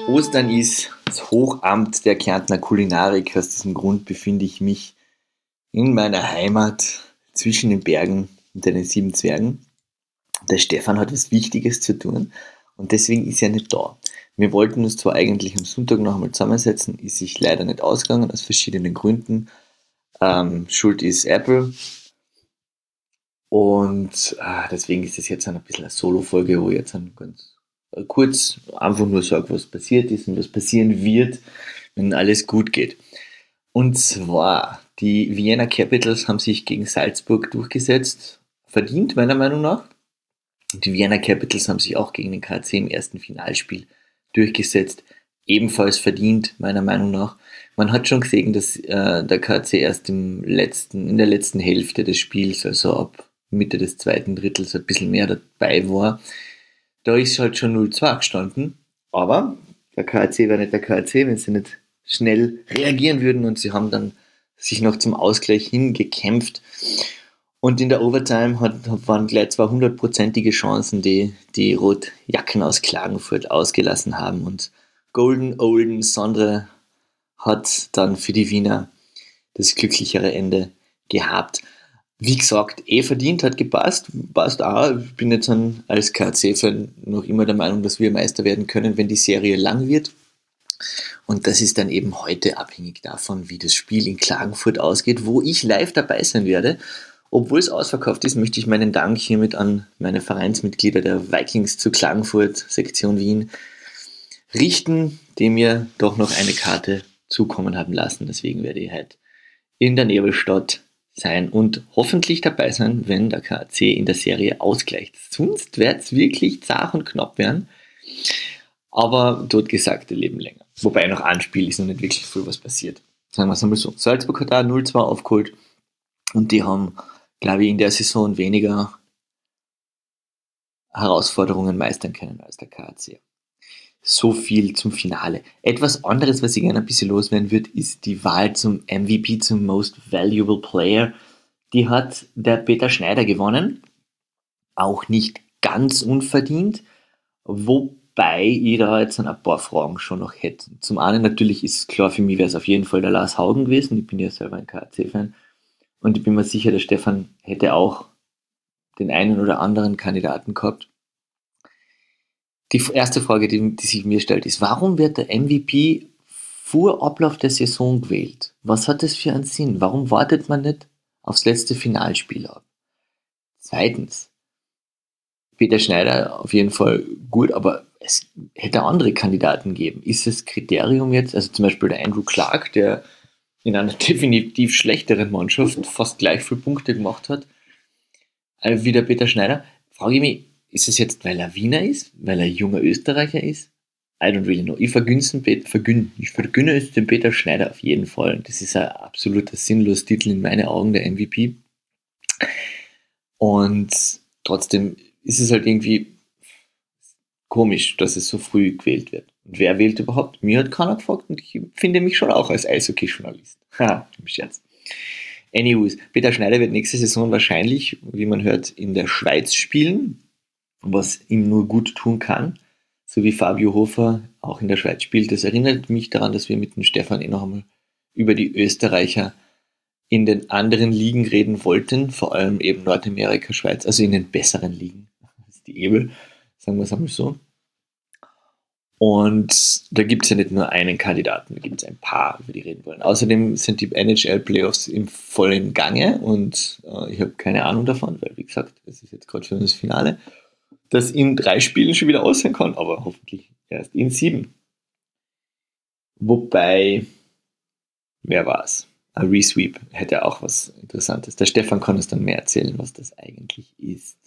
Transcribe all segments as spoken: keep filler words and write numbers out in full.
Ostern ist das Hochamt der Kärntner Kulinarik. Aus diesem Grund befinde ich mich in meiner Heimat zwischen den Bergen und den sieben Zwergen. Der Stefan hat was Wichtiges zu tun und deswegen ist er nicht da. Wir wollten uns zwar eigentlich am Sonntag noch einmal zusammensetzen, ist sich leider nicht ausgegangen, aus verschiedenen Gründen. Ähm, Schuld ist Apple. Und ah, deswegen ist es jetzt ein bisschen eine Solo-Folge, wo ich jetzt ein ganz äh, kurz einfach nur sage, was passiert ist und was passieren wird, wenn alles gut geht. Und zwar, die Vienna Capitals haben sich gegen Salzburg durchgesetzt. Verdient, meiner Meinung nach. Die Vienna Capitals haben sich auch gegen den K C im ersten Finalspiel durchgesetzt. Ebenfalls verdient, meiner Meinung nach. Man hat schon gesehen, dass äh, der K C erst im letzten, in der letzten Hälfte des Spiels, also ab Mitte des zweiten Drittels, ein bisschen mehr dabei war. Da ist halt schon null zwei gestanden. Aber der K C wäre nicht der K C, wenn sie nicht schnell reagieren würden, und sie haben dann sich noch zum Ausgleich hingekämpft. Und in der Overtime hat, waren gleich zwei hundertprozentige Chancen, die die Rotjacken aus Klagenfurt ausgelassen haben. Und Golden Olden Sondre hat dann für die Wiener das glücklichere Ende gehabt. Wie gesagt, eh verdient, hat gepasst, passt auch. Ich bin jetzt an, als K C-Fan noch immer der Meinung, dass wir Meister werden können, wenn die Serie lang wird. Und das ist dann eben heute abhängig davon, wie das Spiel in Klagenfurt ausgeht, wo ich live dabei sein werde. Obwohl es ausverkauft ist, möchte ich meinen Dank hiermit an meine Vereinsmitglieder der Vikings zu Klagenfurt, Sektion Wien, richten, die mir doch noch eine Karte zukommen haben lassen. Deswegen werde ich halt in der Nebelstadt sein und hoffentlich dabei sein, wenn der K C in der Serie ausgleicht. Sonst wird es wirklich zart und knapp werden. Aber dort Gesagte leben länger. Wobei noch ein Spiel ist noch nicht wirklich viel was passiert. Sagen wir es einmal so. Salzburg hat da null zwei aufgeholt und die haben, glaube ich, in der Saison weniger Herausforderungen meistern können als der K C. So viel zum Finale. Etwas anderes, was ich gerne ein bisschen loswerden würde, ist die Wahl zum M V P, zum Most Valuable Player. Die hat der Peter Schneider gewonnen. Auch nicht ganz unverdient. Wobei ich da jetzt ein paar Fragen schon noch hätte. Zum einen natürlich ist klar, für mich wäre es auf jeden Fall der Lars Haugen gewesen. Ich bin ja selber ein K C-Fan. Und ich bin mir sicher, der Stefan hätte auch den einen oder anderen Kandidaten gehabt. Die erste Frage, die, die sich mir stellt, ist, warum wird der M V P vor Ablauf der Saison gewählt? Was hat das für einen Sinn? Warum wartet man nicht aufs letzte Finalspiel ab? Zweitens, Peter Schneider auf jeden Fall gut, aber es hätte andere Kandidaten geben. Ist das Kriterium jetzt, also zum Beispiel der Andrew Clark, der in einer definitiv schlechteren Mannschaft fast gleich viele Punkte gemacht hat, wie der Peter Schneider, frage ich mich, ist es jetzt, weil er Wiener ist, weil er junger Österreicher ist? I don't really know. Ich vergünne, vergünne, ich vergünne es dem Peter Schneider auf jeden Fall. Das ist ein absoluter sinnlos Titel in meinen Augen, der M V P. Und trotzdem ist es halt irgendwie komisch, dass es so früh gewählt wird. Und wer wählt überhaupt? Mir hat keiner gefragt und ich finde mich schon auch als Eishockey-Journalist. Ha, im Scherz. Anyways, Peter Schneider wird nächste Saison wahrscheinlich, wie man hört, in der Schweiz spielen, was ihm nur gut tun kann, so wie Fabio Hofer auch in der Schweiz spielt. Das erinnert mich daran, dass wir mit dem Stefan eh noch einmal über die Österreicher in den anderen Ligen reden wollten, vor allem eben Nordamerika, Schweiz, also in den besseren Ligen, das ist die Ebel, sagen wir es einmal so. Und da gibt es ja nicht nur einen Kandidaten, da gibt es ein paar, über die reden wollen. Außerdem sind die N H L-Playoffs im vollen Gange und äh, ich habe keine Ahnung davon, weil, wie gesagt, das ist jetzt gerade für uns das Finale, das in drei Spielen schon wieder aussehen kann, aber hoffentlich erst in sieben. Wobei, wer war's? Ein Resweep hätte auch was Interessantes. Der Stefan kann uns dann mehr erzählen, was das eigentlich ist.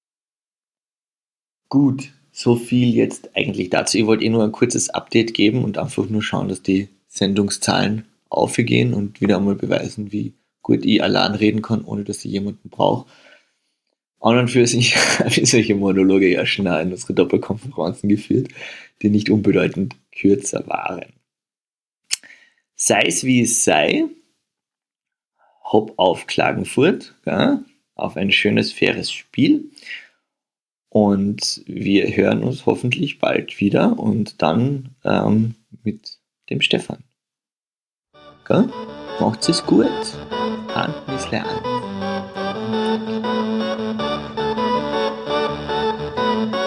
Gut, so viel jetzt eigentlich dazu. Ich wollte eh nur ein kurzes Update geben und einfach nur schauen, dass die Sendungszahlen aufgehen und wieder einmal beweisen, wie gut ich allein reden kann, ohne dass ich jemanden brauche. An und für sich habe ich solche Monologe ja schon in unsere Doppelkonferenzen geführt, die nicht unbedeutend kürzer waren. Sei es wie es sei, hopp auf Klagenfurt, ja, auf ein schönes, faires Spiel. Und wir hören uns hoffentlich bald wieder und dann ähm, mit dem Stefan. Gell? Macht's es gut. Ein bisschen an.